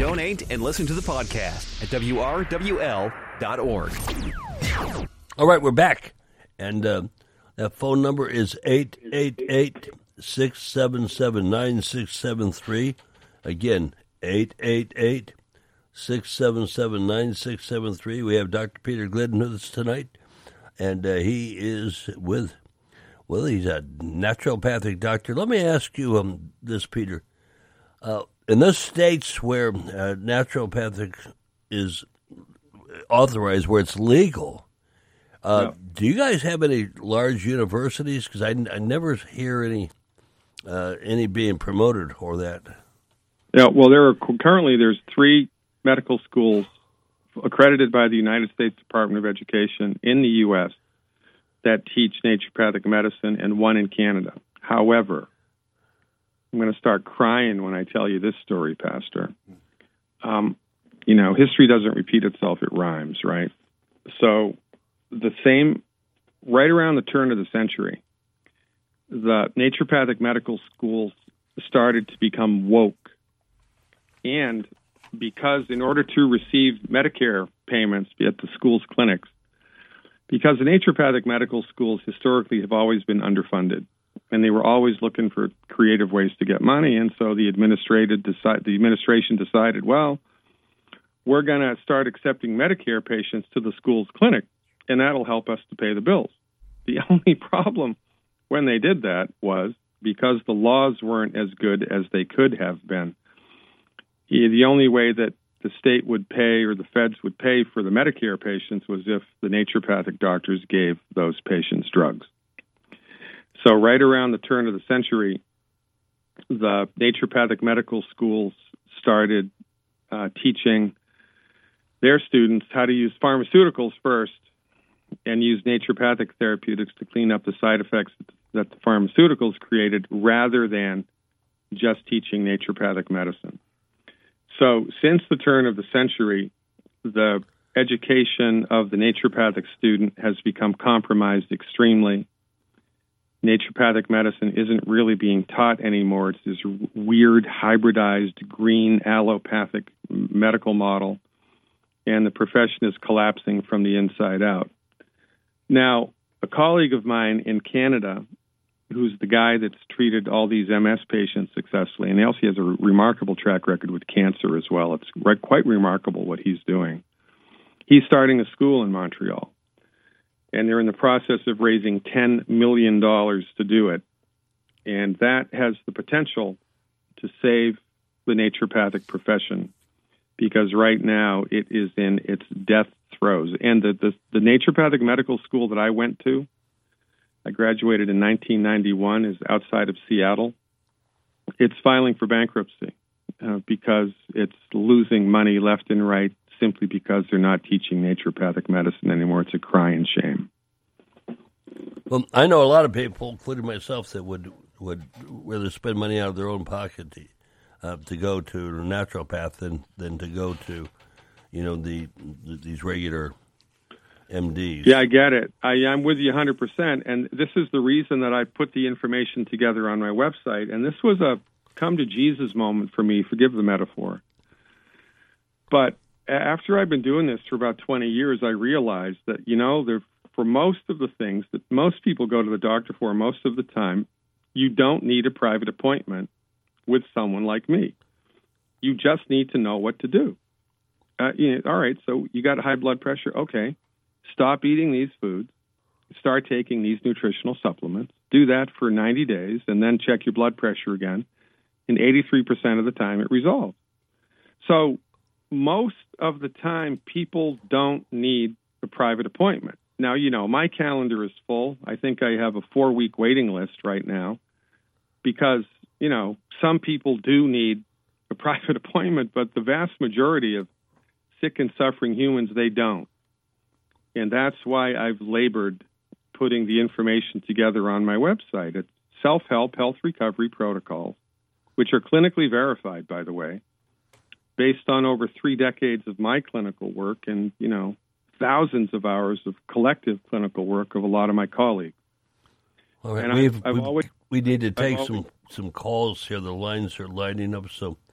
Donate and listen to the podcast at WRWL.org. All right, we're back. And that phone number is 888-677-9673. Again, 888-677-9673. We have Dr. Peter Glidden with us tonight. And he is he's a naturopathic doctor. Let me ask you this, Peter. In those states where naturopathic is authorized, where it's legal, do you guys have any large universities? Because I never hear any being promoted for that. Yeah, well, there's 3 medical schools accredited by the United States Department of Education in the U.S. that teach naturopathic medicine, and 1 in Canada. However, I'm going to start crying when I tell you this story, Pastor. History doesn't repeat itself, it rhymes, right? So right around the turn of the century, the naturopathic medical schools started to become woke. And because in order to receive Medicare payments at the school's clinics, because the naturopathic medical schools historically have always been underfunded, and they were always looking for creative ways to get money, and so the administration decided, well, we're going to start accepting Medicare patients to the school's clinic, and that'll help us to pay the bills. The only problem when they did that was because the laws weren't as good as they could have been. The only way that the state would pay or the feds would pay for the Medicare patients was if the naturopathic doctors gave those patients drugs. So right around the turn of the century, the naturopathic medical schools started teaching their students how to use pharmaceuticals first and use naturopathic therapeutics to clean up the side effects that the pharmaceuticals created rather than just teaching naturopathic medicine. So since the turn of the century, the education of the naturopathic student has become compromised extremely. Naturopathic medicine isn't really being taught anymore. It's this weird, hybridized, green, allopathic medical model, and the profession is collapsing from the inside out. Now, a colleague of mine in Canada, who's the guy that's treated all these MS patients successfully, and he also has a remarkable track record with cancer as well. It's quite remarkable what he's doing. He's starting a school in Montreal, and they're in the process of raising $10 million to do it. And that has the potential to save the naturopathic profession, because right now it is in its death throes. And the naturopathic medical school that I went to, I graduated in 1991, is outside of Seattle. It's filing for bankruptcy because it's losing money left and right simply because they're not teaching naturopathic medicine anymore. It's a crying shame. Well, I know a lot of people, including myself, that would rather spend money out of their own pocket to go to a naturopath than to go to, these regular MDs. Yeah, I get it. I'm with you 100%. And this is the reason that I put the information together on my website. And this was a come to Jesus moment for me. Forgive the metaphor. But after I've been doing this for about 20 years, I realized that, for most of the things that most people go to the doctor for most of the time, you don't need a private appointment with someone like me. You just need to know what to do. All right, so you got high blood pressure. Okay. Stop eating these foods, start taking these nutritional supplements, do that for 90 days, and then check your blood pressure again. And 83% of the time, it resolves. So most of the time, people don't need a private appointment. Now, my calendar is full. I think I have a 4-week waiting list right now because, some people do need a private appointment, but the vast majority of sick and suffering humans, they don't. And that's why I've labored putting the information together on my website. It's Self-Help Health Recovery Protocols, which are clinically verified, by the way, based on over 3 decades of my clinical work and, thousands of hours of collective clinical work of a lot of my colleagues. All right, we need to take some calls here. The lines are lighting up, so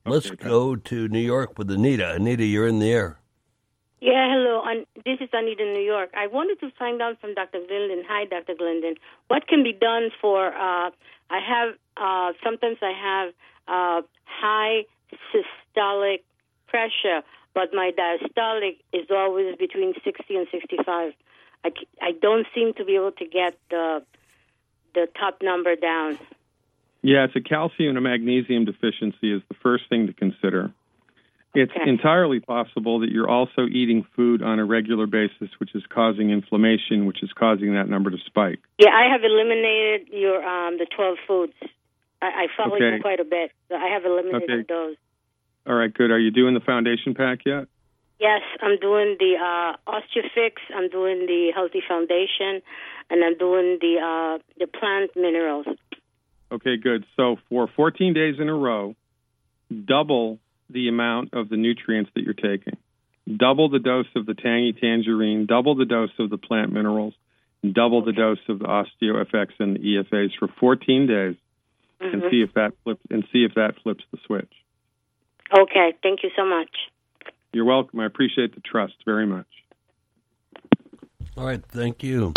Let's go to New York with Anita. Anita, you're in the air. Yeah, hello. This is Anita in New York. I wanted to find out from Dr. Glendon. Hi, Dr. Glendon. What can be done for, sometimes I have high systolic pressure, but my diastolic is always between 60 and 65. I don't seem to be able to get the top number down. Yeah, it's a calcium and magnesium deficiency is the first thing to consider. It's entirely possible that you're also eating food on a regular basis, which is causing inflammation, which is causing that number to spike. Yeah, I have eliminated the 12 foods. I follow you quite a bit, so I have eliminated those. All right, good. Are you doing the foundation pack yet? Yes, I'm doing the OsteoFix, I'm doing the Healthy Foundation, and I'm doing the plant minerals. Okay, good. So for 14 days in a row, double the amount of the nutrients that you're taking. Double the dose of the tangy tangerine, double the dose of the plant minerals, and double the dose of the OsteoFX and the EFAs for 14 days, and see if that flips the switch. Okay, thank you so much. You're welcome. I appreciate the trust very much. All right, thank you.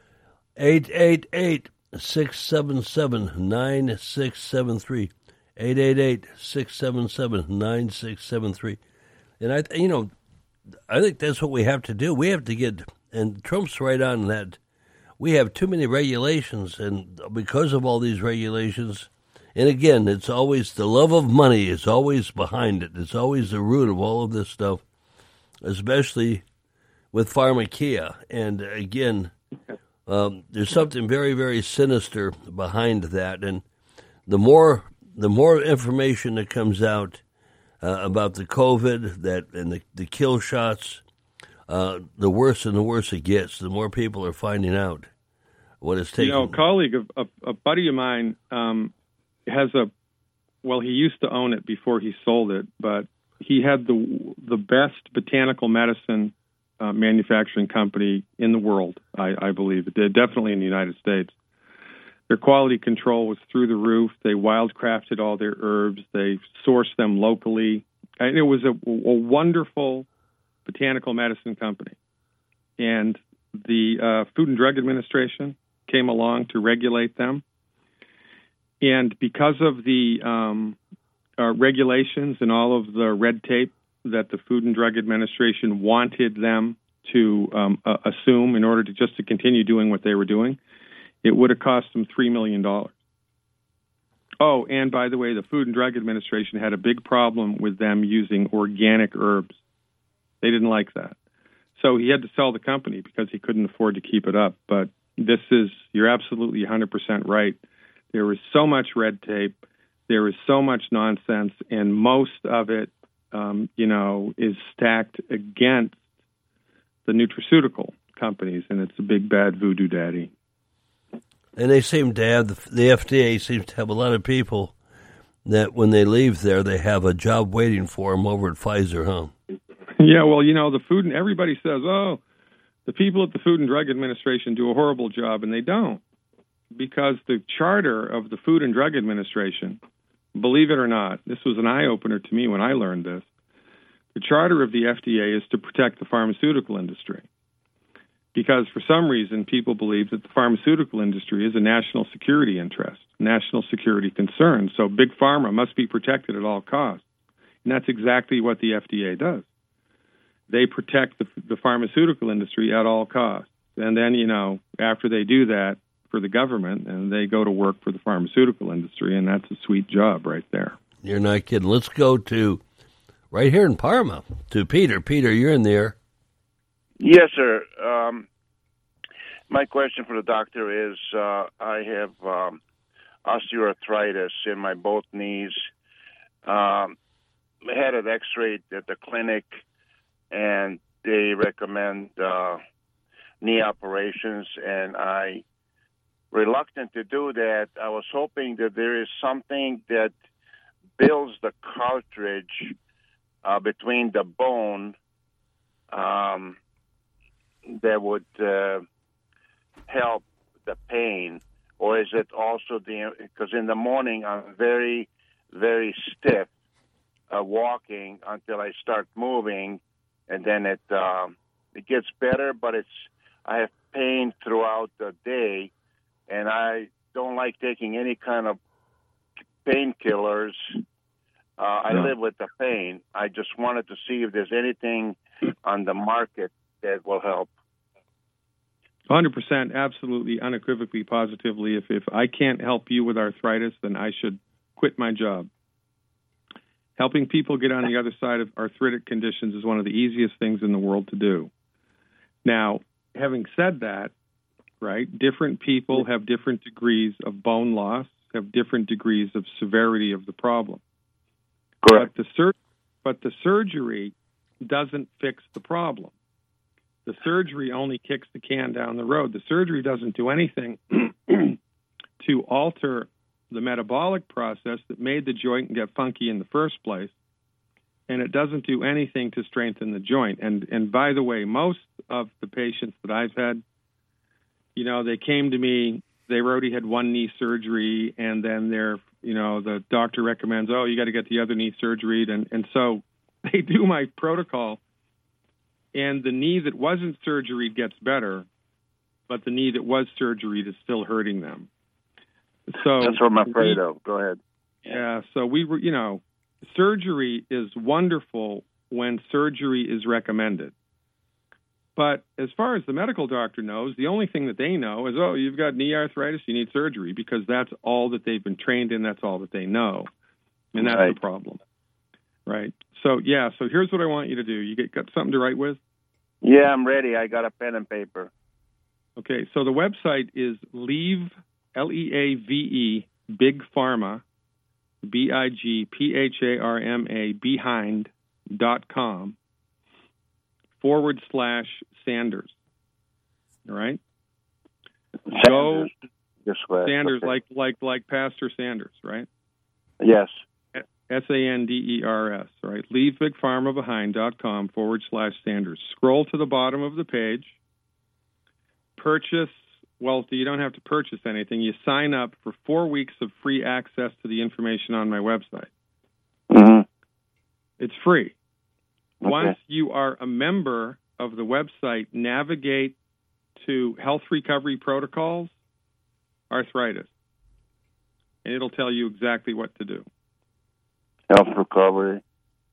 888-677-9673. 888-677-9673. And I think that's what we have to do. We have to get, and Trump's right on that. We have too many regulations, and because of all these regulations, and again, it's always the love of money is always behind it. It's always the root of all of this stuff, especially with pharmakeia. And again, there's something very, very sinister behind that. And the more information that comes out about the COVID and the kill shots, the worse and the worse it gets. The more people are finding out what it's taking. A colleague, a buddy of mine, has he used to own it before he sold it, but he had the best botanical medicine manufacturing company in the world, I believe. Definitely in the United States. Their quality control was through the roof. They wildcrafted all their herbs. They sourced them locally. And it was a wonderful botanical medicine company. And the Food and Drug Administration came along to regulate them. And because of the regulations and all of the red tape that the Food and Drug Administration wanted them to assume in order to continue doing what they were doing, it would have cost them $3 million. Oh, and by the way, the Food and Drug Administration had a big problem with them using organic herbs. They didn't like that. So he had to sell the company because he couldn't afford to keep it up. But you're absolutely 100% right. There is so much red tape. There is so much nonsense, and most of it, is stacked against the nutraceutical companies, and it's a big bad voodoo daddy. And they seem to have, the FDA seems to have a lot of people that when they leave there, they have a job waiting for them over at Pfizer, huh? Yeah, well, the food, and everybody says, the people at the Food and Drug Administration do a horrible job, and they don't. Because the charter of the Food and Drug Administration, believe it or not, this was an eye-opener to me when I learned this, the charter of the FDA is to protect the pharmaceutical industry. Because for some reason, people believe that the pharmaceutical industry is a national security interest, national security concern. So Big Pharma must be protected at all costs. And that's exactly what the FDA does. They protect the pharmaceutical industry at all costs. And then, after they do that for the government, and they go to work for the pharmaceutical industry, and that's a sweet job right there. You're not kidding. Let's go to, right here in Parma, to Peter. Peter, you're in there. Yes, sir. My question for the doctor is, I have osteoarthritis in my both knees. I had an x-ray at the clinic, and they recommend knee operations, and I reluctant to do that. I was hoping that there is something that builds the cartilage between the bone that would help the pain, or is it also because in the morning I'm very, very stiff. walking until I start moving, and then it gets better. But I have pain throughout the day, and I don't like taking any kind of painkillers. I live with the pain. I just wanted to see if there's anything on the market that will help. 100%, absolutely, unequivocally, positively. If I can't help you with arthritis, then I should quit my job. Helping people get on the other side of arthritic conditions is one of the easiest things in the world to do. Now, having said that, right, different people have different degrees of bone loss, have different degrees of severity of the problem. Correct. But the surgery doesn't fix the problem. The surgery only kicks the can down the road. The surgery doesn't do anything to alter the metabolic process that made the joint get funky in the first place, and it doesn't do anything to strengthen the joint. And by the way, most of the patients that I've had, you know, they came to me, they already had one knee surgery, and then the doctor recommends, oh, you got to get the other knee surgery, and so they do my protocol, and the knee that wasn't surgery gets better, but the knee that was surgery is still hurting them. So that's what I'm afraid of. Go ahead. Yeah, so we were, surgery is wonderful when surgery is recommended. But as far as the medical doctor knows, the only thing that they know is, oh, you've got knee arthritis, you need surgery, because that's all that they've been trained in, that's all that they know. And that's the problem. Right. So here's what I want you to do. You got something to write with? Yeah, I'm ready. I got a pen and paper. Okay, so the website is Leave, Leave, Big Pharma, BIGPHARMA, behind.com /Sanders. All right? Go Sanders, okay. like Pastor Sanders, right? Yes. SANDERS, right? Leave Big Pharma behind.com /Sanders. Scroll to the bottom of the page. Purchase. Well, you don't have to purchase anything. You sign up for 4 weeks of free access to the information on my website. Mm-hmm. It's free. Okay. Once you are a member of the website, navigate to Health Recovery Protocols, Arthritis, and it'll tell you exactly what to do. Health Recovery.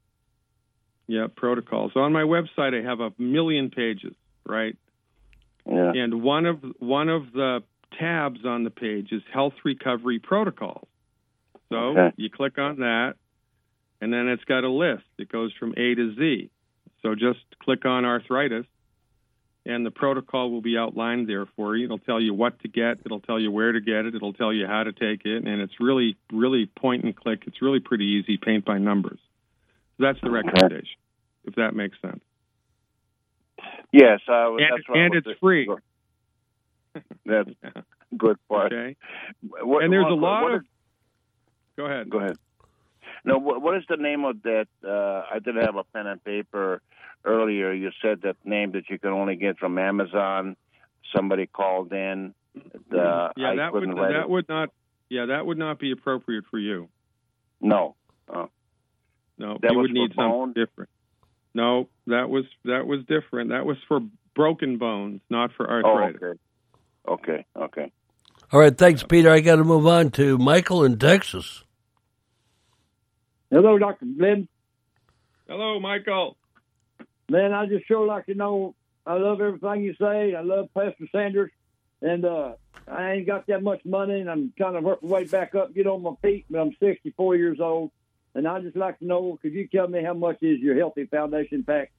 Yeah, protocols. So on my website, I have 1 million pages, right? Yeah. And one of the tabs on the page is Health Recovery Protocols. So you click on that, and then it's got a list. It goes from A to Z. So just click on arthritis, and the protocol will be outlined there for you. It'll tell you what to get. It'll tell you where to get it. It'll tell you how to take it, and it's really, really point and click. It's really pretty easy, paint by numbers. So that's the recommendation, if that makes sense. Yes, and it's free. That's good part. Okay. And there's a lot of... Go ahead. Go ahead. No, what is the name of that? I didn't have a pen and paper earlier. You said that name that you can only get from Amazon. Somebody called in. That would not be appropriate for you. No, No. That you was would need for bone? something different. No, that was different. That was for broken bones, not for arthritis. Oh, okay. All right, thanks, Peter. I got to move on to Michael in Texas. Hello, Dr. Glenn. Hello, Michael. Man, I just sure like to know, I love everything you say. I love Pastor Sanders. And I ain't got that much money, and I'm trying to work my way back up, get on my feet, but I'm 64 years old. And I'd just like to know, could you tell me how much is your Healthy Foundation pack?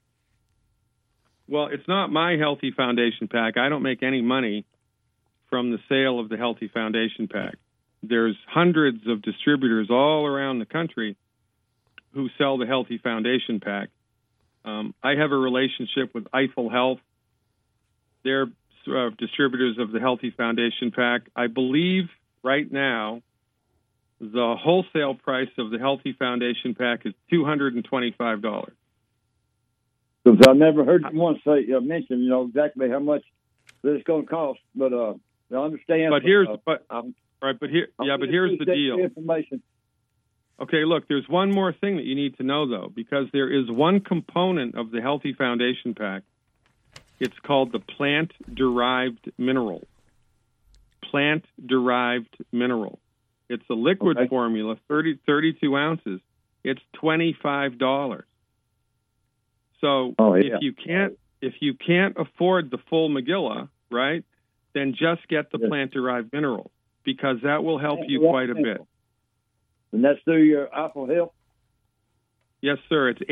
Well, it's not my Healthy Foundation pack. I don't make any money from the sale of the Healthy Foundation pack. There's hundreds of distributors all around the country who sell the Healthy Foundation pack. I have a relationship with Eiffel Health. They're distributors of the Healthy Foundation pack. I believe right now the wholesale price of the Healthy Foundation pack is $225. Because I never heard you once mention, exactly how much that it's going to cost. But I understand. But here's the deal. Information. Okay, look, there's one more thing that you need to know, though, because there is one component of the Healthy Foundation Pack. It's called the plant-derived mineral. Plant-derived mineral. It's a liquid formula, 32 ounces. It's $25. So if you can't afford the full Megillah, right, then just get the plant-derived mineral, because that will help you quite a bit. And that's through your Apple Health? Yes, sir. It's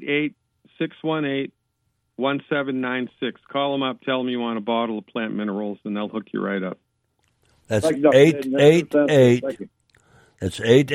888-618-1796. Call them up, tell them you want a bottle of plant minerals, and they'll hook you right up. That's 888. That's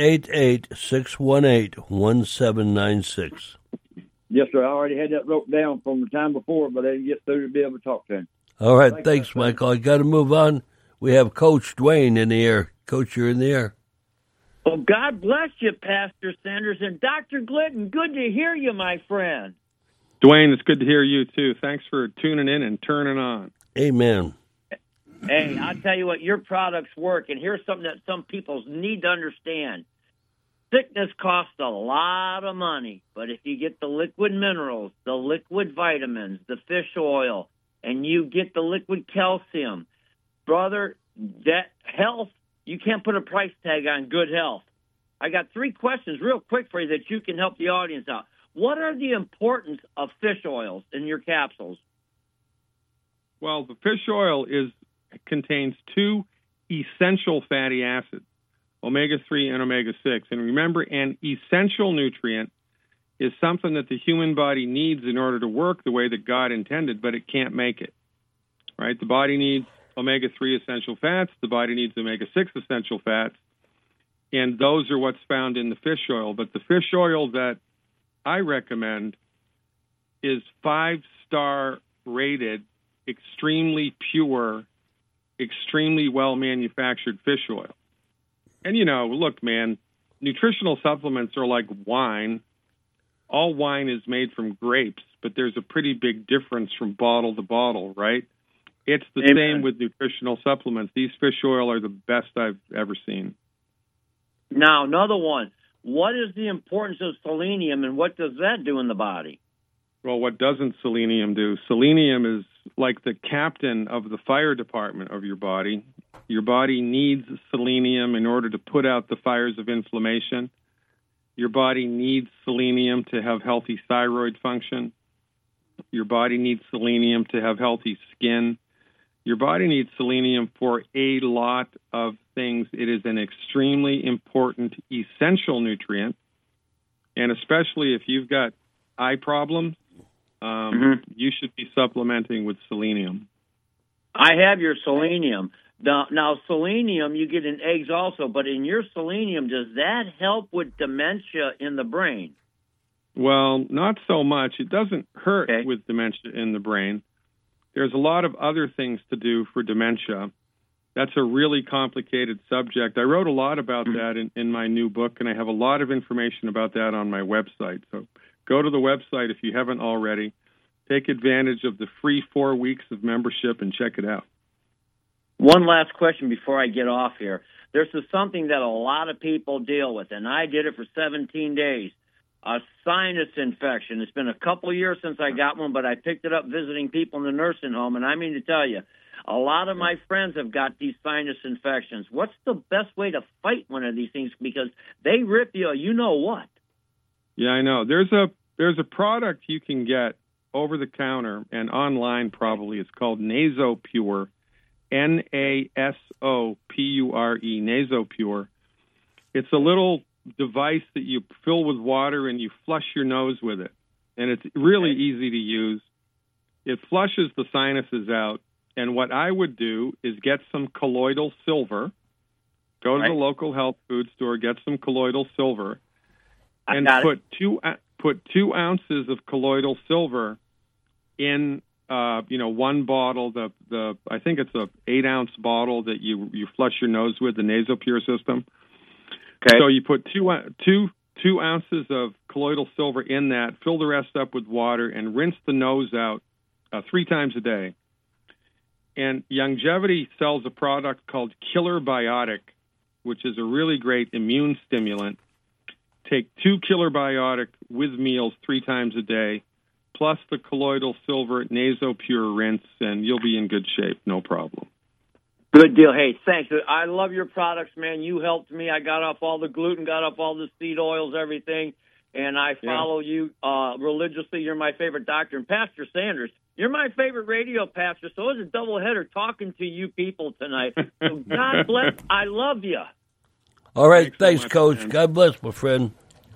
888-618-1796. Yes, sir. I already had that wrote down from the time before, but I didn't get through to be able to talk to him. All right. Thanks, Michael. I got to move on. We have Coach Dwayne in the air. Coach, you're in the air. Well, God bless you, Pastor Sanders. And Dr. Glidden, good to hear you, my friend. Dwayne, it's good to hear you, too. Thanks for tuning in and turning on. Amen. Hey, I'll tell you what, your products work. And here's something that some people need to understand. Sickness costs a lot of money, but if you get the liquid minerals, the liquid vitamins, the fish oil, and you get the liquid calcium, brother, that health, you can't put a price tag on good health. I got 3 questions real quick for you that you can help the audience out. What are the importance of fish oils in your capsules? Well, the fish oil contains 2 essential fatty acids, omega-3 and omega-6. And remember, an essential nutrient is something that the human body needs in order to work the way that God intended, but it can't make it. Right? The body needs omega-3 essential fats. The body needs omega-6 essential fats. And those are what's found in the fish oil. But the fish oil that I recommend is 5-star rated, extremely pure, extremely well-manufactured fish oil. And, look, man, nutritional supplements are like wine. All wine is made from grapes, but there's a pretty big difference from bottle to bottle, right? It's the same with nutritional supplements. These fish oil are the best I've ever seen. Now, another one. What is the importance of selenium, and what does that do in the body? Well, what doesn't selenium do? Selenium is like the captain of the fire department of your body. Your body needs selenium in order to put out the fires of inflammation. Your body needs selenium to have healthy thyroid function. Your body needs selenium to have healthy skin. Your body needs selenium for a lot of things. It is an extremely important, essential nutrient, and especially if you've got eye problems, you should be supplementing with selenium. I have your selenium. Now, selenium you get in eggs also, but in your selenium, does that help with dementia in the brain? Well, not so much. It doesn't hurt with dementia in the brain. There's a lot of other things to do for dementia. That's a really complicated subject. I wrote a lot about that in my new book, and I have a lot of information about that on my website. So go to the website if you haven't already. Take advantage of the free 4 weeks of membership and check it out. One last question before I get off here. This is something that a lot of people deal with, and I did it for 17 days. A sinus infection. It's been a couple of years since I got one, but I picked it up visiting people in the nursing home, and I mean to tell you, a lot of my friends have got these sinus infections. What's the best way to fight one of these things? Because they rip you, you know what? Yeah, I know. There's a product you can get over the counter and online probably. It's called NasoPure, NaSoPure, NasoPure. It's a little device that you fill with water and you flush your nose with it. And it's really easy to use. It flushes the sinuses out. And what I would do is get some colloidal silver, go to the local health food store, get some colloidal silver, and put 2 ounces of colloidal silver in one bottle, I think it's a 8-ounce bottle that you flush your nose with, the NasoPure system. Okay. So you put 2 ounces of colloidal silver in that, fill the rest up with water, and rinse the nose out 3 times a day. And Youngevity sells a product called Killer Biotic, which is a really great immune stimulant. take 2 Killer Biotic with meals 3 times a day, plus the Colloidal Silver NasoPure rinse, and you'll be in good shape, no problem. Good deal. Hey, thanks. I love your products, man. You helped me. I got off all the gluten, got off all the seed oils, everything, and I follow you religiously. You're my favorite doctor. And Pastor Sanders, you're my favorite radio pastor, so it was a doubleheader talking to you people tonight. So God bless. I love you. All right. Thanks, so much, Coach. man. God bless, my friend.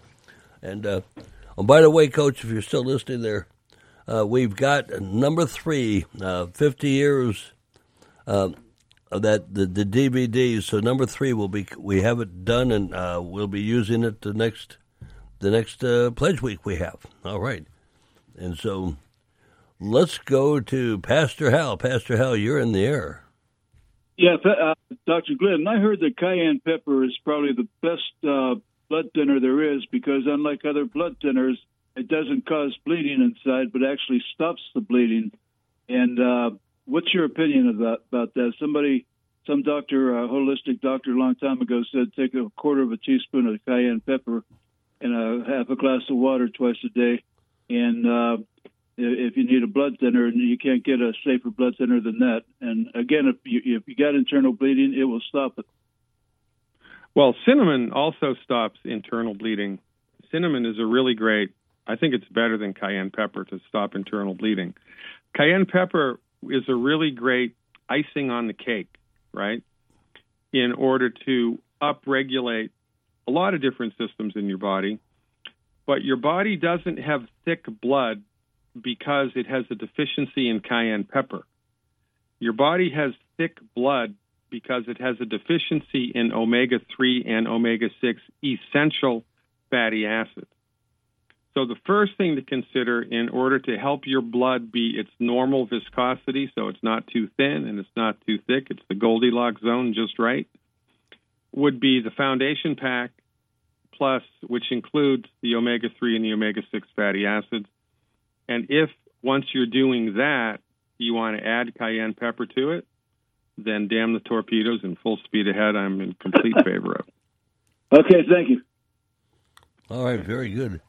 And by the way, Coach, if you're still listening there, we've got number 3, 50 years of that the DVD. So number 3 we have it done, and we'll be using it the next Pledge Week we have. All right. And so let's go to Pastor Hal. Pastor Hal, you're in the air. Yeah, Dr. Glenn, I heard that cayenne pepper is probably the best blood thinner there is, because unlike other blood thinners, it doesn't cause bleeding inside, but actually stops the bleeding. And what's your opinion about that? Some doctor, a holistic doctor a long time ago said take a quarter of a teaspoon of cayenne pepper and a half a glass of water twice a day. And if you need a blood thinner, you can't get a safer blood thinner than that. And again, if you got internal bleeding, it will stop it. Well, cinnamon also stops internal bleeding. Cinnamon is a really great, I think it's better than cayenne pepper to stop internal bleeding. Cayenne pepper is a really great icing on the cake, right? In order to upregulate a lot of different systems in your body. But your body doesn't have thick blood because it has a deficiency in cayenne pepper. Your body has thick blood because it has a deficiency in omega-3 and omega-6 essential fatty acids. So the first thing to consider in order to help your blood be its normal viscosity, so it's not too thin and it's not too thick, it's the Goldilocks zone just right, would be the Foundation Pack Plus, which includes the omega-3 and the omega-6 fatty acids. And if, once you're doing that, you want to add cayenne pepper to it, then damn the torpedoes and full speed ahead. I'm in complete favor of. Okay, thank you. All right, very good.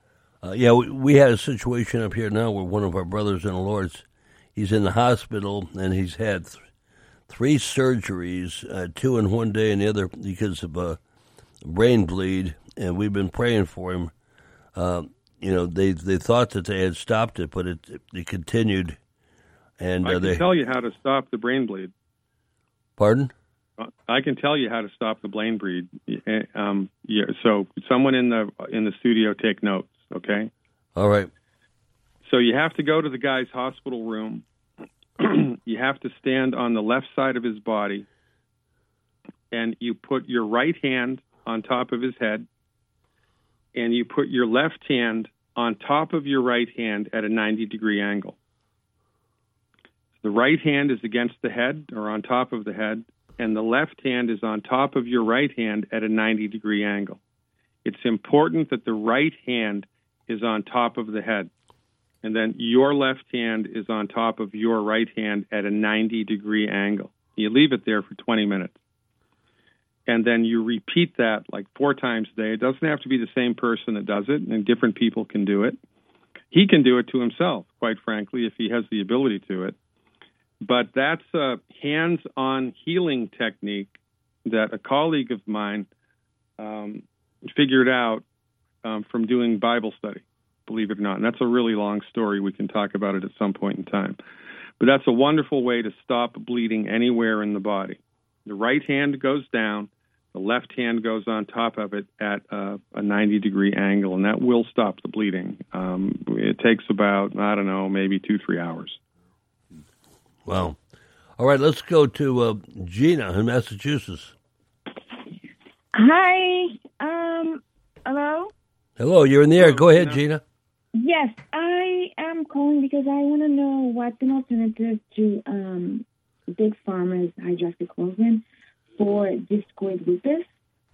We had a situation up here now where one of our brothers in the Lord, he's in the hospital, and he's had 3 surgeries, 2 in one day and the other because of a brain bleed, and we've been praying for him. They thought that they had stopped it, but it continued. And I can tell you how to stop the brain bleed. Pardon? I can tell you how to stop the brain bleed. So someone in the studio take notes, okay? All right. So you have to go to the guy's hospital room. You have to stand on the left side of his body, and you put your right hand on top of his head, and you put your left hand on top of your right hand at a 90-degree angle. The right hand is against the head or on top of the head, and the left hand is on top of your right hand at a 90-degree angle. It's important that the right hand is on top of the head, and then your left hand is on top of your right hand at a 90-degree angle. You leave it there for 20 minutes. And then you repeat that like 4 times a day. It doesn't have to be the same person that does it, and different people can do it. He can do it to himself, quite frankly, if he has the ability to it. But that's a hands-on healing technique that a colleague of mine figured out from doing Bible study, believe it or not. And that's a really long story. We can talk about it at some point in time. But that's a wonderful way to stop bleeding anywhere in the body. The right hand goes down, the left hand goes on top of it at a 90-degree angle, and that will stop the bleeding. It takes about, maybe 2-3 hours. Wow. All right, let's go to Gina in Massachusetts. Hi. Hello? Hello, you're in the air. Go ahead, Gina. Yes, I am calling because I want to know what's an alternative to Big Pharma's hydroxychloroquine for discoid lupus.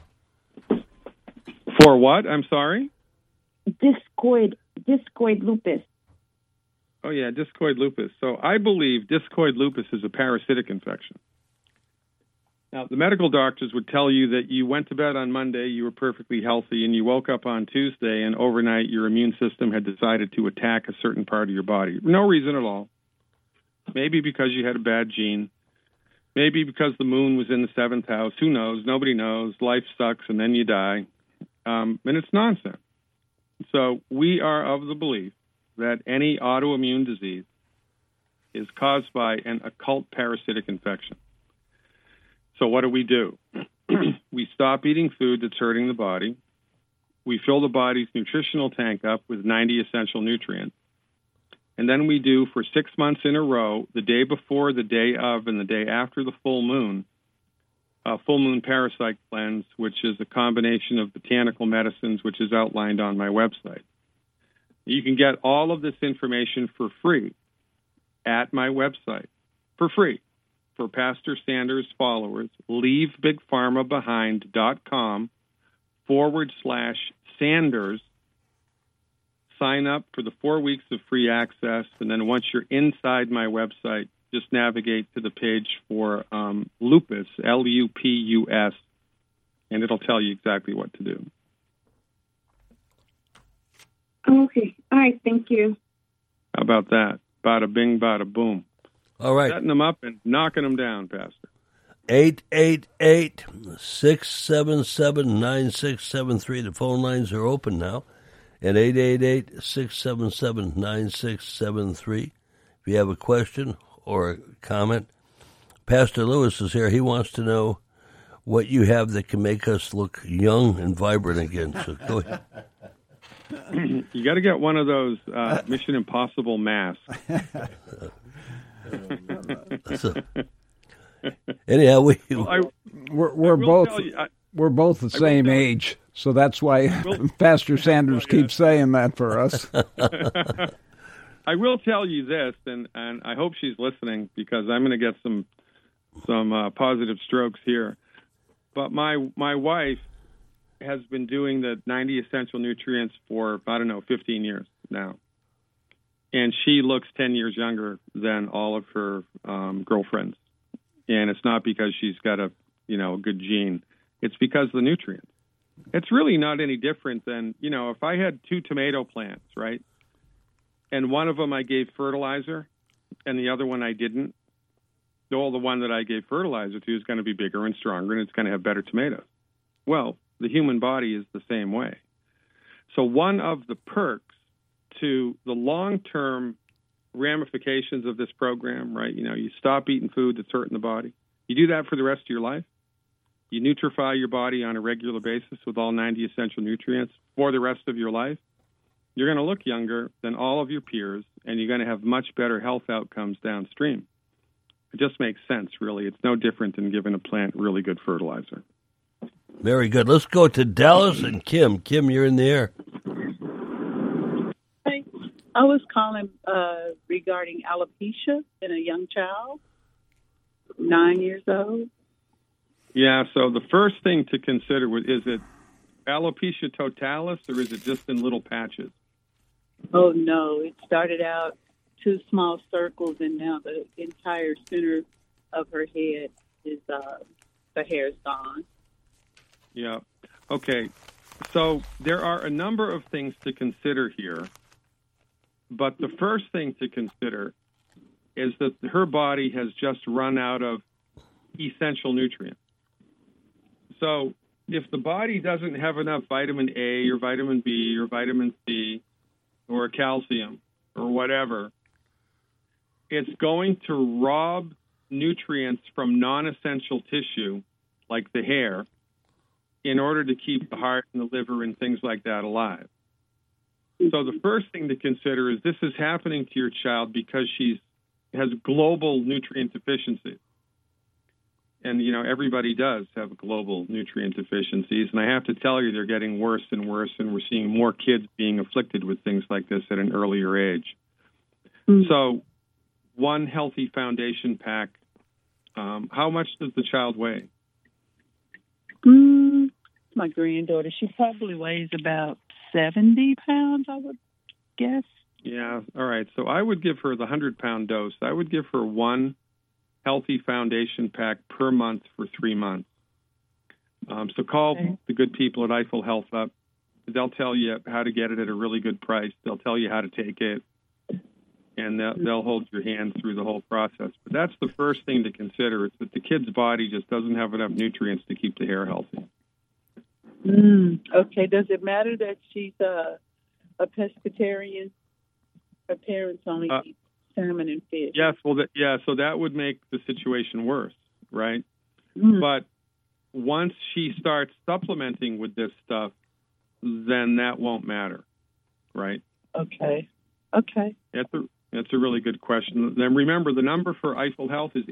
For what? I'm sorry? Discoid lupus. Oh, yeah, discoid lupus. So I believe discoid lupus is a parasitic infection. Now, the medical doctors would tell you that you went to bed on Monday, you were perfectly healthy, and you woke up on Tuesday, and overnight your immune system had decided to attack a certain part of your body. No reason at all. Maybe because you had a bad gene. Maybe because the moon was in the 7th house. Who knows? Nobody knows. Life sucks, and then you die. And it's nonsense. So we are of the belief that any autoimmune disease is caused by an occult parasitic infection. So what do? We stop eating food that's hurting the body. We fill the body's nutritional tank up with 90 essential nutrients. And then we do, for 6 months in a row, the day before, the day of, and the day after the full moon, a full moon parasite cleanse, which is a combination of botanical medicines, which is outlined on my website. You can get all of this information for free at my website, for free. For Pastor Sanders followers, leavebigpharma.com/Sanders. Sign up for the 4 weeks of free access, and then once you're inside my website, just navigate to the page for lupus, Lupus, and it'll tell you exactly what to do. Okay. All right. Thank you. How about that? Bada bing, bada boom. All right. Setting them up and knocking them down, Pastor. 888-677-9673. The phone lines are open now. At 888-677-9673. If you have a question or a comment, Pastor Lewis is here. He wants to know what you have that can make us look young and vibrant again. So go ahead. You got to get one of those Mission Impossible masks. So, anyhow, we're both the same age, so that's why Pastor Sanders keeps saying that for us. I will tell you this, and I hope she's listening because I'm going to get some positive strokes here. But my wife has been doing the 90 essential nutrients for, 15 years now. And she looks 10 years younger than all of her girlfriends. And it's not because she's got a good gene. It's because of the nutrients. It's really not any different than, if I had 2 tomato plants, right? And one of them I gave fertilizer and the other one I didn't. The one that I gave fertilizer to is going to be bigger and stronger and it's going to have better tomatoes. Well, the human body is the same way. So one of the perks to the long-term ramifications of this program, right? You stop eating food that's hurting the body. You do that for the rest of your life. You nutrify your body on a regular basis with all 90 essential nutrients for the rest of your life. You're going to look younger than all of your peers, and you're going to have much better health outcomes downstream. It just makes sense, really. It's no different than giving a plant really good fertilizer. Very good. Let's go to Dallas and Kim. Kim, you're in the air. Hey, I was calling regarding alopecia in a young child, 9 years old. Yeah, so the first thing to consider is it alopecia totalis or is it just in little patches? Oh, no. It started out 2 small circles, and now the entire center of her head is the hair is gone. Yeah. Okay. So there are a number of things to consider here, but the first thing to consider is that her body has just run out of essential nutrients. So if the body doesn't have enough vitamin A or vitamin B or vitamin C or calcium or whatever, it's going to rob nutrients from non-essential tissue like the hair in order to keep the heart and the liver and things like that alive. So the first thing to consider is this is happening to your child because she has global nutrient deficiencies. And, everybody does have global nutrient deficiencies. And I have to tell you, they're getting worse and worse, and we're seeing more kids being afflicted with things like this at an earlier age. Mm-hmm. So one healthy foundation pack, how much does the child weigh? My granddaughter, she probably weighs about 70 pounds, I would guess. Yeah, all right. So I would give her the 100-pound dose. I would give her 1 Healthy Foundation Pack per month for 3 months. So call the good people at Eiffel Health up. They'll tell you how to get it at a really good price. They'll tell you how to take it, and they'll hold your hand through the whole process. But that's the first thing to consider. It's that the kid's body just doesn't have enough nutrients to keep the hair healthy. Okay. Does it matter that she's a pescatarian? Her parents only eat salmon and fish. Yes. Well, so that would make the situation worse, right? But once she starts supplementing with this stuff, then that won't matter, right? Okay. That's a really good question. Then remember, the number for Eiffel Health is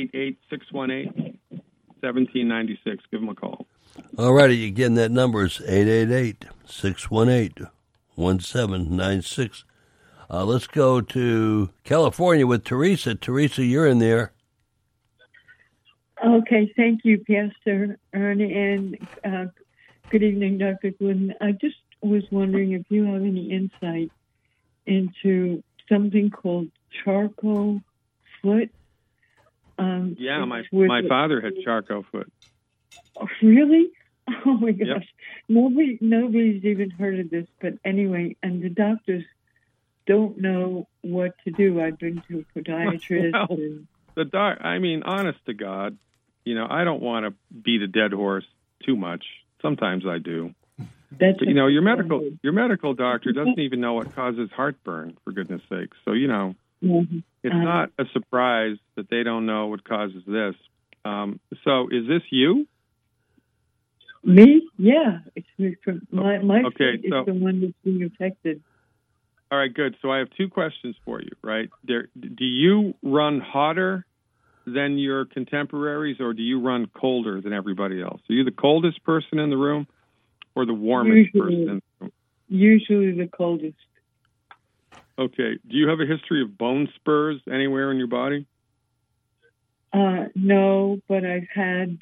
888-618-1796. Give them a call. All righty. Again, that number is 888-618-1796. Let's go to California with Teresa. Teresa, you're in there. Okay, thank you, Pastor Ernie, and good evening, Dr. Glidden. I just was wondering if you have any insight into something called charcoal foot. Yeah, my father had charcoal foot. Oh, really? Oh my gosh! Yep. Nobody's even heard of this. But anyway, and the doctors don't know what to do. I've been to a podiatrist. Honest to God, I don't want to beat a dead horse too much. Sometimes I do. But, your medical doctor doesn't even know what causes heartburn, for goodness sake. So, it's not a surprise that they don't know what causes this. So is this you? Me? Yeah. It's my foot is the one that's being affected. All right, good. So I have 2 questions for you, right? Do you run hotter than your contemporaries, or do you run colder than everybody else? Are you the coldest person in the room or the warmest person in the room? Usually the coldest. Okay. Do you have a history of bone spurs anywhere in your body? No, but I've had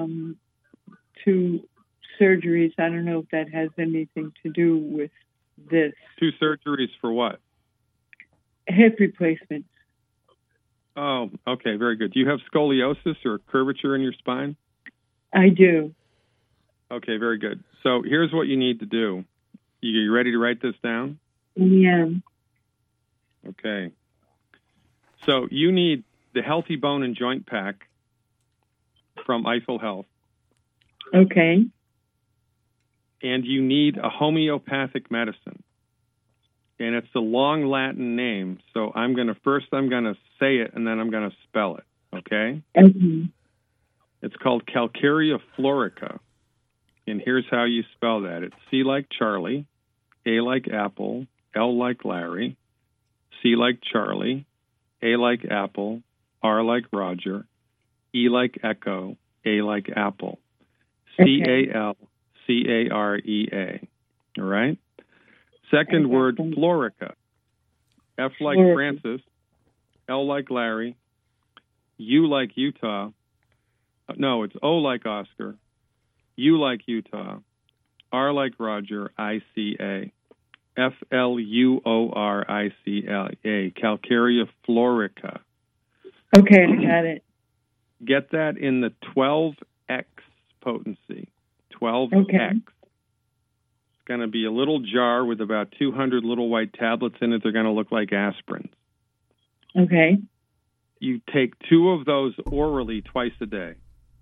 2 surgeries. I don't know if that has anything to do with this. 2 surgeries for what? Hip replacements. Oh, okay, very good. Do you have scoliosis or curvature in your spine? I do. Okay, very good. So here's what you need to do. You ready to write this down? Yeah. Okay. So you need the Healthy Bone and Joint Pack from Eiffel Health. Okay. And you need a homeopathic medicine. And it's a long Latin name, so I'm going to say it, and then I'm going to spell it, okay? Mm-hmm. It's called Calcarea florica, and here's how you spell that. It's C like Charlie, A like Apple, L like Larry, C like Charlie, A like Apple, R like Roger, E like Echo, A like Apple, Calcarea, all right? Second word, Florica. F like Francis, L like Larry, U like Utah. No, it's O like Oscar, U like Utah, R like Roger, ICA. Fluricicaa, Calcarea florica. Okay, I got it. Get that in the 12X potency. 12X. Okay. It's going to be a little jar with about 200 little white tablets in it. They're going to look like aspirins. Okay. You take 2 of those orally twice a day.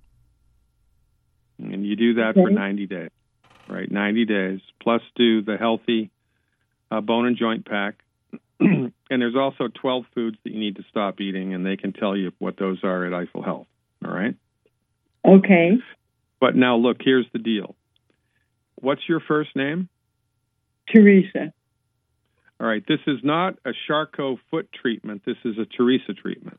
And you do that for 90 days. Right, 90 days. Plus do the Healthy Bone and Joint Pack. And there's also 12 foods that you need to stop eating, and they can tell you what those are at Eiffel Health. All right? Okay. But now, look, here's the deal. What's your first name? Teresa. All right, this is not a Charcot foot treatment. This is a Teresa treatment.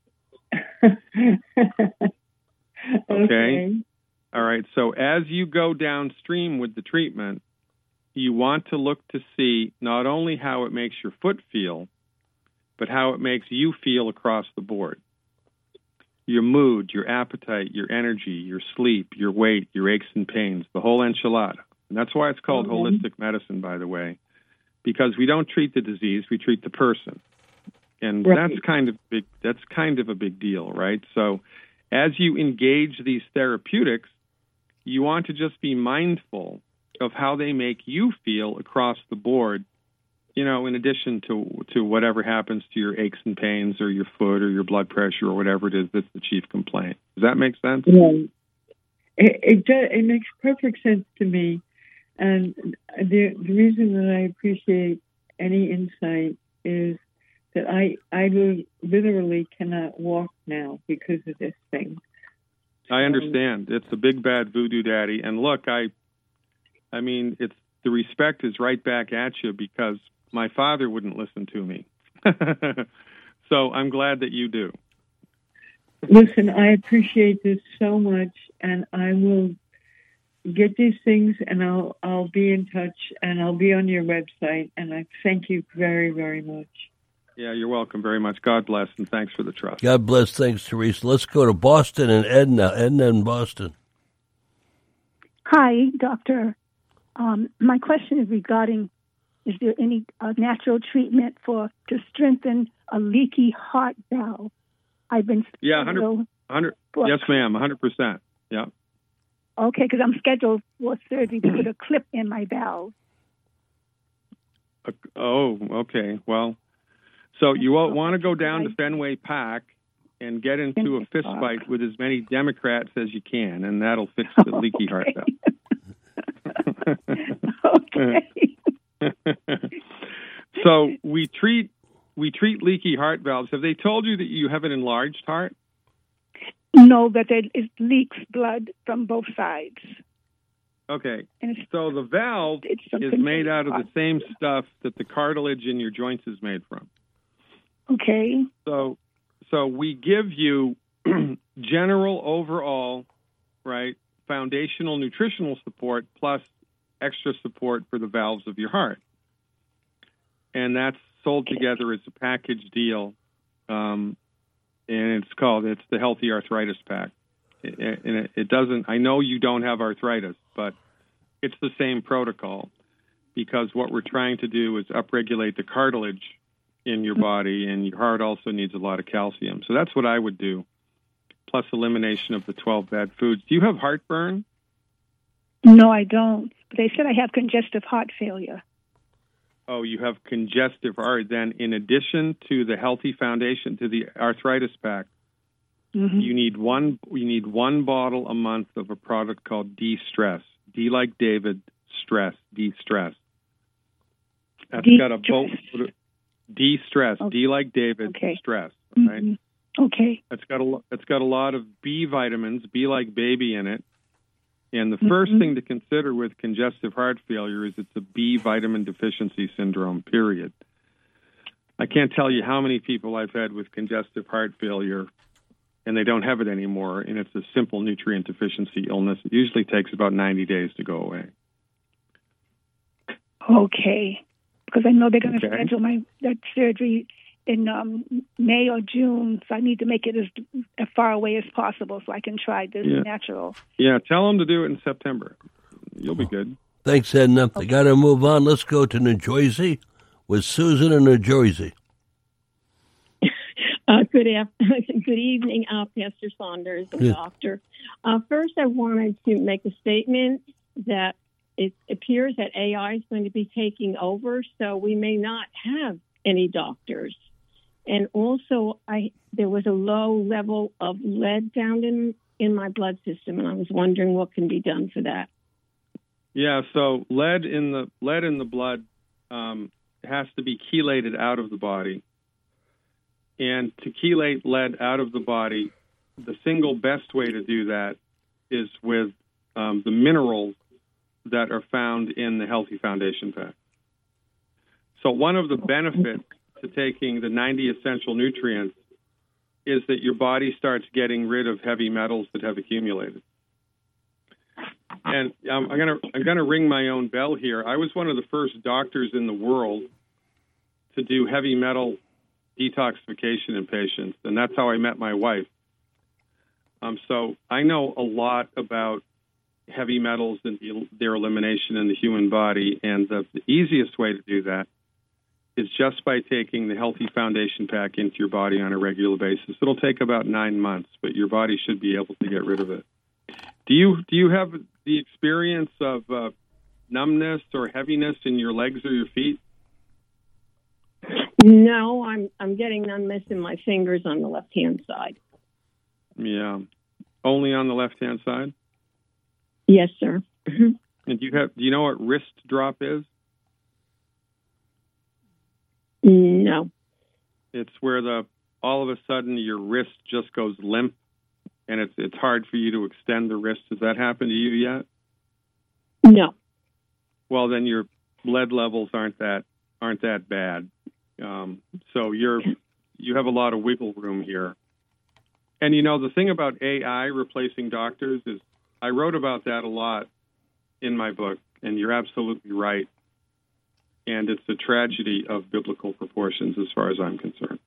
Okay? All right, so as you go downstream with the treatment, you want to look to see not only how it makes your foot feel, but how it makes you feel across the board. Your mood, your appetite, your energy, your sleep, your weight, your aches and pains, the whole enchilada. And that's why it's called holistic medicine, by the way, because we don't treat the disease, we treat the person. And Right. that's kind of a big deal, right? So as you engage these therapeutics, you want to just be mindful of how they make you feel across the board, in addition to whatever happens to your aches and pains or your foot or your blood pressure or whatever it is that's the chief complaint. Does that make sense? Yeah. It makes perfect sense to me. And the reason that I appreciate any insight is that I literally cannot walk now because of this thing. I understand. It's a big bad voodoo daddy. And look, I mean, it's the respect is right back at you because my father wouldn't listen to me. So I'm glad that you do. Listen, I appreciate this so much, and I will get these things, and I'll be in touch, and I'll be on your website, and I thank you very, very much. Yeah, you're welcome very much. God bless, and thanks for the trust. God bless. Thanks, Teresa. Let's go to Boston and Edna. Edna in Boston. Hi, Doctor. My question is regarding, is there any natural treatment to strengthen a leaky heart valve? I've been... Yeah, 100. Yes, ma'am, 100%. Yeah. Okay, because I'm scheduled for surgery to put a clip in my valve. Oh, okay. Well, so you want to go down to Fenway Park and get into a fist fight with as many Democrats as you can, and that'll fix the leaky heart valve. Okay. So we treat leaky heart valves. Have they told you that you have an enlarged heart? No, that it leaks blood from both sides. Okay. So the valve is made out of the same stuff that the cartilage in your joints is made from. Okay. So we give you general overall, right, foundational nutritional support plus extra support for the valves of your heart. And that's sold together as a package deal. And it's the Healthy Arthritis Pack. And it doesn't, I know you don't have arthritis, but it's the same protocol because what we're trying to do is upregulate the cartilage in your body, and your heart also needs a lot of calcium. So that's what I would do, plus elimination of the 12 bad foods. Do you have heartburn? No, I don't. They said I have congestive heart failure. Oh, you have congestive heart. Then in addition to the Healthy Foundation, to the Arthritis Pack, you need one bottle a month of a product called D-Stress. D like David, stress, D-Stress. That's got a boat. D-Stress, okay. D like David, stress, right? Okay. It's got a lot of B vitamins, B like baby in it. And the first thing to consider with congestive heart failure is it's a B vitamin deficiency syndrome, period. I can't tell you how many people I've had with congestive heart failure, and they don't have it anymore, and it's a simple nutrient deficiency illness. It usually takes about 90 days to go away. Okay. Because I know they're going to schedule that surgery in May or June, so I need to make it as far away as possible so I can try this natural. Yeah, tell them to do it in September. You'll be good. Thanks, Edna. I got to move on. Let's go to New Jersey with Susan in New Jersey. Good evening, Pastor Saunders and Doctor. First, I wanted to make a statement that it appears that AI is going to be taking over, so we may not have any doctors. And also, there was a low level of lead found in my blood system, and I was wondering what can be done for that. Yeah, so lead in the blood has to be chelated out of the body. And to chelate lead out of the body, the single best way to do that is with the minerals that are found in the Healthy Foundation Pack. So one of the benefits to taking the 90 essential nutrients is that your body starts getting rid of heavy metals that have accumulated. And I'm gonna ring my own bell here. I was one of the first doctors in the world to do heavy metal detoxification in patients, and that's how I met my wife. So I know a lot about heavy metals and their elimination in the human body, and the easiest way to do that is just by taking the Healthy Foundation Pack into your body on a regular basis. It'll take about 9 months, but your body should be able to get rid of it. Do you have the experience of numbness or heaviness in your legs or your feet? No, I'm getting numbness in my fingers on the left-hand side. Yeah. Only on the left-hand side? Yes, sir. And do you know what wrist drop is? No. It's where all of a sudden your wrist just goes limp, and it's hard for you to extend the wrist. Has that happened to you yet? No. Well, then your blood levels aren't that bad. So you have a lot of wiggle room here. And the thing about AI replacing doctors is I wrote about that a lot in my book, and you're absolutely right. And it's a tragedy of biblical proportions as far as I'm concerned.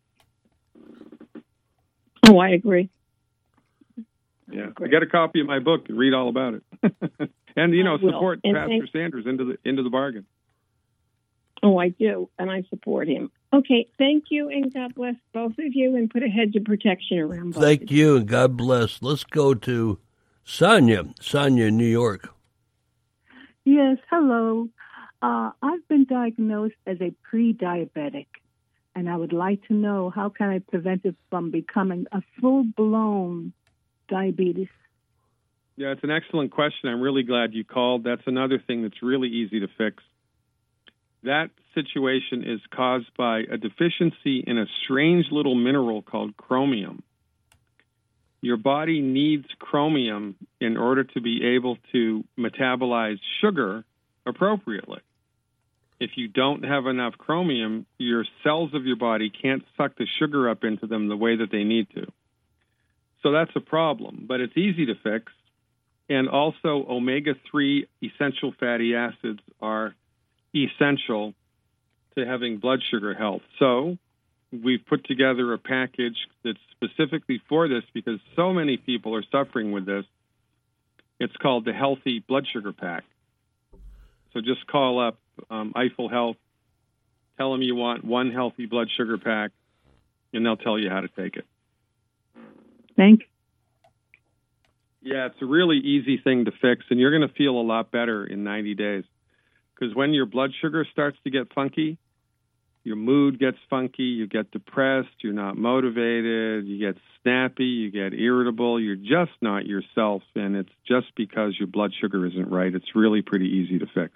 Oh, I agree. Yeah, get a copy of my book and read all about it. And support Pastor Sanders into the bargain. Oh, I do, and I support him. Okay, thank you, and God bless both of you, and put a hedge of protection around both. Thank you, and God bless. Let's go to Sonia. Sonia, New York. Yes, hello. I've been diagnosed as a pre-diabetic, and I would like to know how can I prevent it from becoming a full-blown diabetes. Yeah, it's an excellent question. I'm really glad you called. That's another thing that's really easy to fix. That situation is caused by a deficiency in a strange little mineral called chromium. Your body needs chromium in order to be able to metabolize sugar appropriately. If you don't have enough chromium, your cells of your body can't suck the sugar up into them the way that they need to. So that's a problem, but it's easy to fix. And also, omega-3 essential fatty acids are essential to having blood sugar health. So we've put together a package that's specifically for this because so many people are suffering with this. It's called the Healthy Blood Sugar Pack. So just call up Eiffel Health, tell them you want one Healthy Blood Sugar Pack, and they'll tell you how to take it. Thank you. Yeah, it's a really easy thing to fix, and you're going to feel a lot better in 90 days. Because when your blood sugar starts to get funky, your mood gets funky, you get depressed, you're not motivated, you get snappy, you get irritable, you're just not yourself, and it's just because your blood sugar isn't right. It's really pretty easy to fix.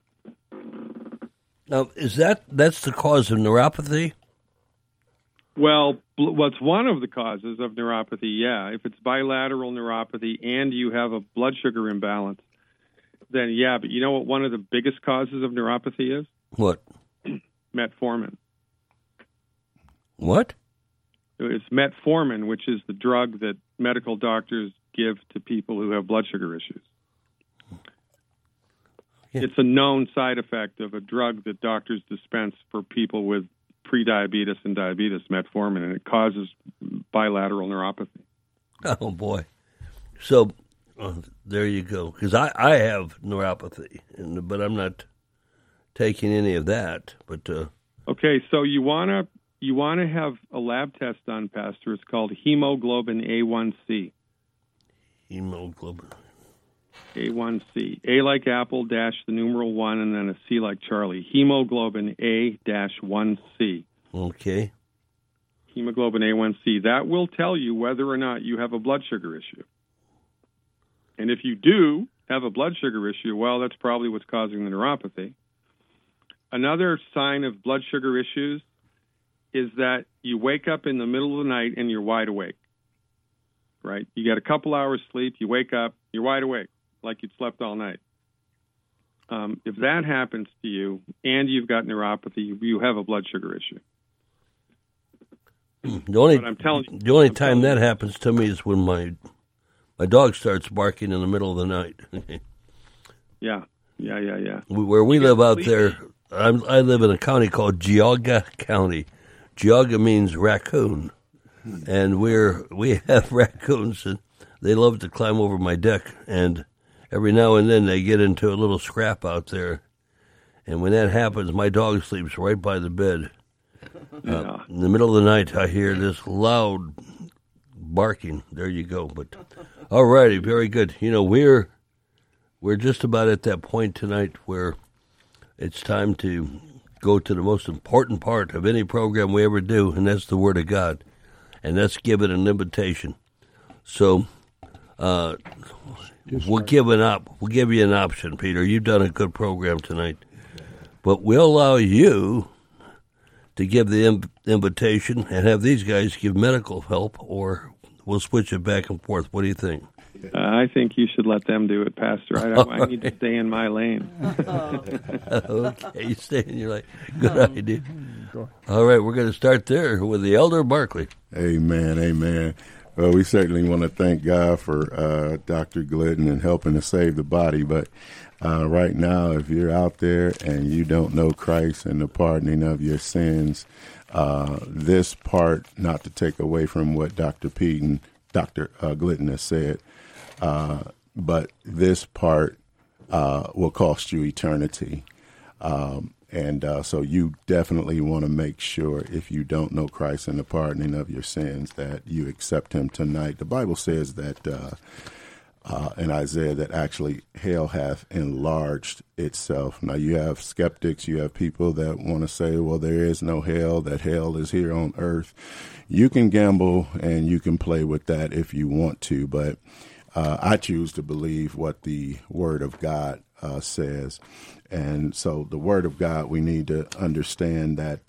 Now, that's the cause of neuropathy? Well, what's one of the causes of neuropathy, yeah. If it's bilateral neuropathy and you have a blood sugar imbalance, then yeah. But you know what one of the biggest causes of neuropathy is? What? Metformin. What? It's metformin, which is the drug that medical doctors give to people who have blood sugar issues. Yeah. It's a known side effect of a drug that doctors dispense for people with prediabetes and diabetes, metformin, and it causes bilateral neuropathy. Oh, boy. So there you go. Because I have neuropathy, but I'm not taking any of that. But okay, so you want to have a lab test done, Pastor. It's called hemoglobin A1C. Hemoglobin A1C. A like apple, dash the numeral 1, and then a C like Charlie. Hemoglobin A-1C. Okay. Hemoglobin A1C. That will tell you whether or not you have a blood sugar issue. And if you do have a blood sugar issue, well, that's probably what's causing the neuropathy. Another sign of blood sugar issues is that you wake up in the middle of the night and you're wide awake. Right? You get a couple hours sleep, you wake up, you're wide awake, like you'd slept all night. If that happens to you and you've got neuropathy, you have a blood sugar issue. The only time that happens to me is when my dog starts barking in the middle of the night. Yeah. Where we live out there, I live in a county called Geauga County. Geauga means raccoon. And we have raccoons, and they love to climb over my deck. And every now and then they get into a little scrap out there. And when that happens, my dog sleeps right by the bed. In the middle of the night, I hear this loud barking. There you go. But all righty, very good. You know, we're just about at that point tonight where it's time to go to the most important part of any program we ever do, and that's the Word of God. And that's give it an invitation. So we'll give you an option, Peter. You've done a good program tonight. But we'll allow you to give the invitation and have these guys give medical help, or we'll switch it back and forth. What do you think? I think you should let them do it, Pastor. I need to stay in my lane. Okay, you stay in your lane. Good idea. All right, we're going to start there with the Elder Barkley. Amen, amen. Well, we certainly want to thank God for Dr. Glidden and helping to save the body. But right now, if you're out there and you don't know Christ and the pardoning of your sins, this part, not to take away from what Dr. Glidden has said, but this part will cost you eternity. And so you definitely want to make sure, if you don't know Christ and the pardoning of your sins, that you accept him tonight. The Bible says that in Isaiah that actually hell hath enlarged itself. Now, you have skeptics, you have people that want to say, well, there is no hell, that hell is here on earth. You can gamble and you can play with that if you want to, but I choose to believe what the Word of God says. And so the Word of God, we need to understand that,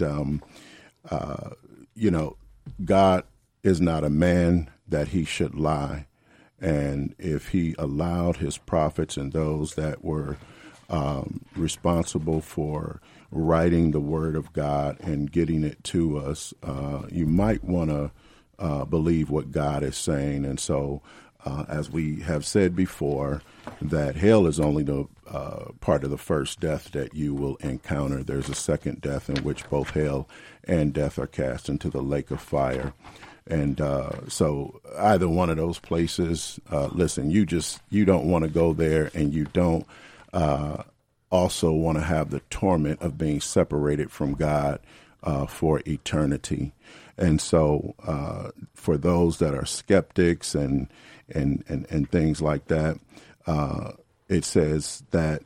God is not a man that he should lie. And if he allowed his prophets and those that were responsible for writing the Word of God and getting it to us, you might want to believe what God is saying. And so, as we have said before, that hell is only the part of the first death that you will encounter. There's a second death in which both hell and death are cast into the lake of fire. And so either one of those places, listen, you don't want to go there, and you don't also want to have the torment of being separated from God for eternity. And so for those that are skeptics and things like that, it says that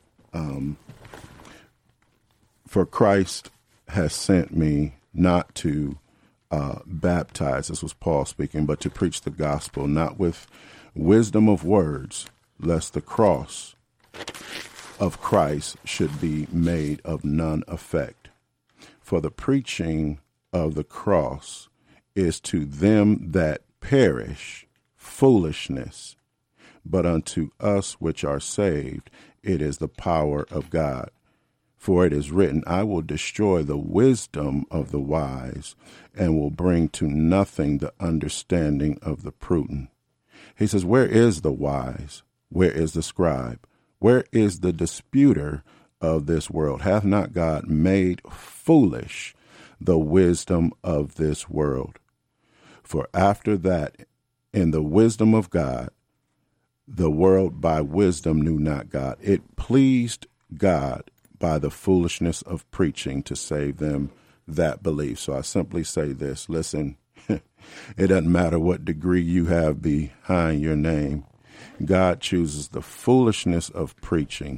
for Christ has sent me not to baptize, this was Paul speaking, but to preach the gospel, not with wisdom of words, lest the cross of Christ should be made of none effect. For the preaching of the cross is to them that perish foolishness, but unto us which are saved it is the power of God. For it is written, I will destroy the wisdom of the wise, and will bring to nothing the understanding of the prudent. He says, where is the wise? Where is the scribe? Where is the disputer of this world? Hath not God made foolish the wisdom of this world? For after that, in the wisdom of God, the world by wisdom knew not God. It pleased God by the foolishness of preaching to save them that believe. So I simply say this, listen, it doesn't matter what degree you have behind your name. God chooses the foolishness of preaching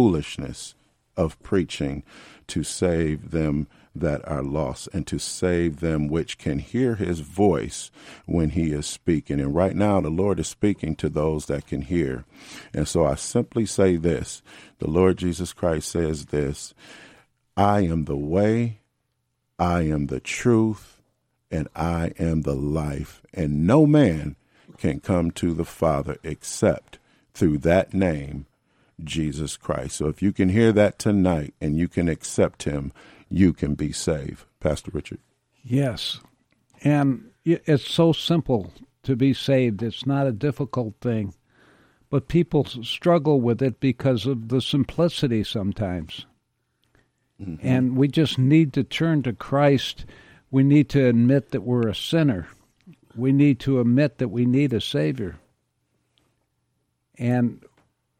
to save them that are lost, and to save them which can hear his voice when he is speaking. And right now the Lord is speaking to those that can hear. And so I simply say this, the Lord Jesus Christ says this, I am the way, I am the truth, and I am the life, and no man can come to the Father except through that name, Jesus Christ. So if you can hear that tonight and you can accept him, you can be saved. Pastor Richard. Yes. And it's so simple to be saved. It's not a difficult thing. But people struggle with it because of the simplicity sometimes. Mm-hmm. And we just need to turn to Christ. We need to admit that we're a sinner. We need to admit that we need a Savior. And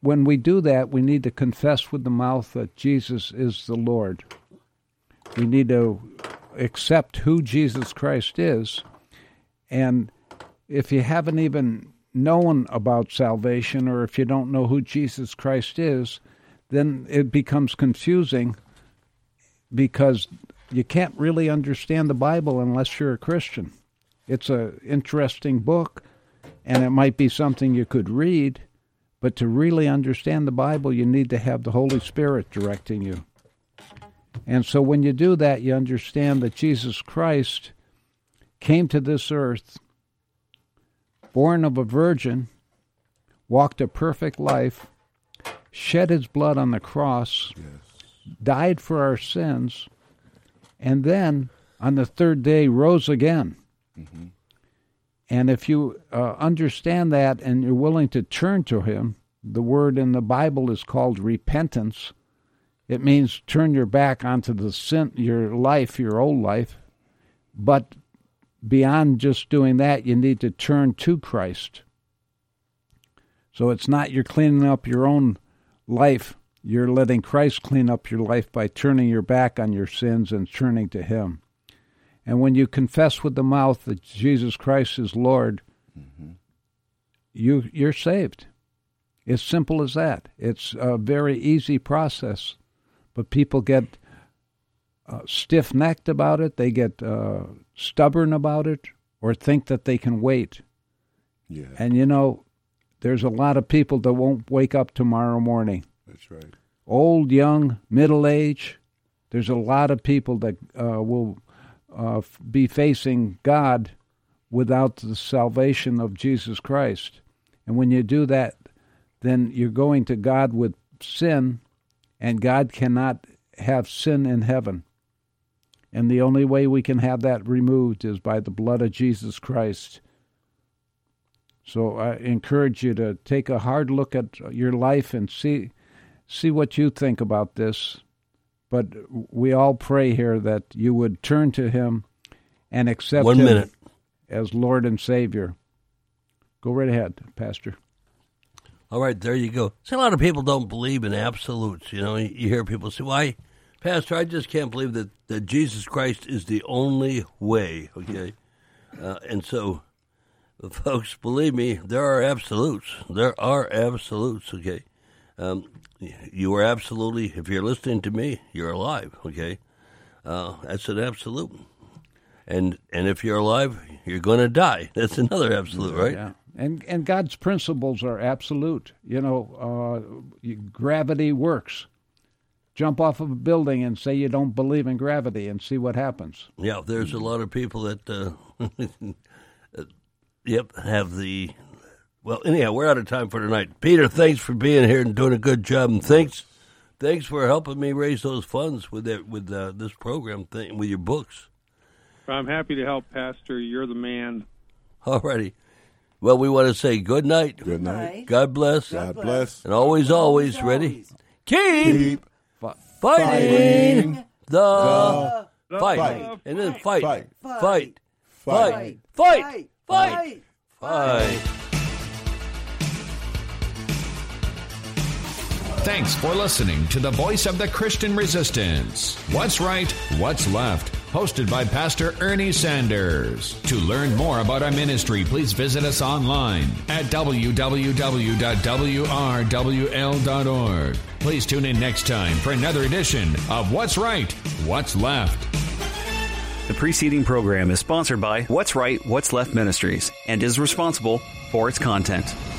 when we do that, we need to confess with the mouth that Jesus is the Lord. We need to accept who Jesus Christ is. And if you haven't even known about salvation, or if you don't know who Jesus Christ is, then it becomes confusing, because you can't really understand the Bible unless you're a Christian. It's an interesting book, and it might be something you could read, but to really understand the Bible, you need to have the Holy Spirit directing you. And so when you do that, you understand that Jesus Christ came to this earth, born of a virgin, walked a perfect life, shed his blood on the cross, died for our sins, and then on the third day rose again. Mm-hmm. And if you understand that and you're willing to turn to him, the word in the Bible is called repentance. It means turn your back onto the sin, your life, your old life. But beyond just doing that, you need to turn to Christ. So it's not you're cleaning up your own life. You're letting Christ clean up your life by turning your back on your sins and turning to him. And when you confess with the mouth that Jesus Christ is Lord, you're saved. It's simple as that. It's a very easy process. But people get stiff-necked about it. They get stubborn about it, or think that they can wait. Yeah. And, you know, there's a lot of people that won't wake up tomorrow morning. That's right. Old, young, middle age. There's a lot of people that will be facing God without the salvation of Jesus Christ. And when you do that, then you're going to God with sin, and God cannot have sin in heaven. And the only way we can have that removed is by the blood of Jesus Christ. So I encourage you to take a hard look at your life and see what you think about this. But we all pray here that you would turn to him and accept him as Lord and Savior. Go right ahead, Pastor. All right, there you go. See, a lot of people don't believe in absolutes. You know, you hear people say, why, Pastor, I just can't believe that Jesus Christ is the only way, okay? And so, folks, believe me, there are absolutes. There are absolutes, okay? You are absolutely, if you're listening to me, you're alive, okay? That's an absolute. And if you're alive, you're going to die. That's another absolute, right? Yeah. And God's principles are absolute. You know, gravity works. Jump off of a building and say you don't believe in gravity and see what happens. Yeah, there's a lot of people that, have the... Well, anyhow, we're out of time for tonight. Peter, thanks for being here and doing a good job. And thanks for helping me raise those funds with this program thing, with your books. I'm happy to help, Pastor. You're the man. All righty. Well, we want to say good night. Good night. God bless. God bless. And always ready. Keep fighting the fight. And then fight. Thanks for listening to the Voice of the Christian Resistance. What's Right, What's Left? Hosted by Pastor Ernie Sanders. To learn more about our ministry, please visit us online at www.wrwl.org. Please tune in next time for another edition of What's Right, What's Left. The preceding program is sponsored by What's Right, What's Left Ministries and is responsible for its content.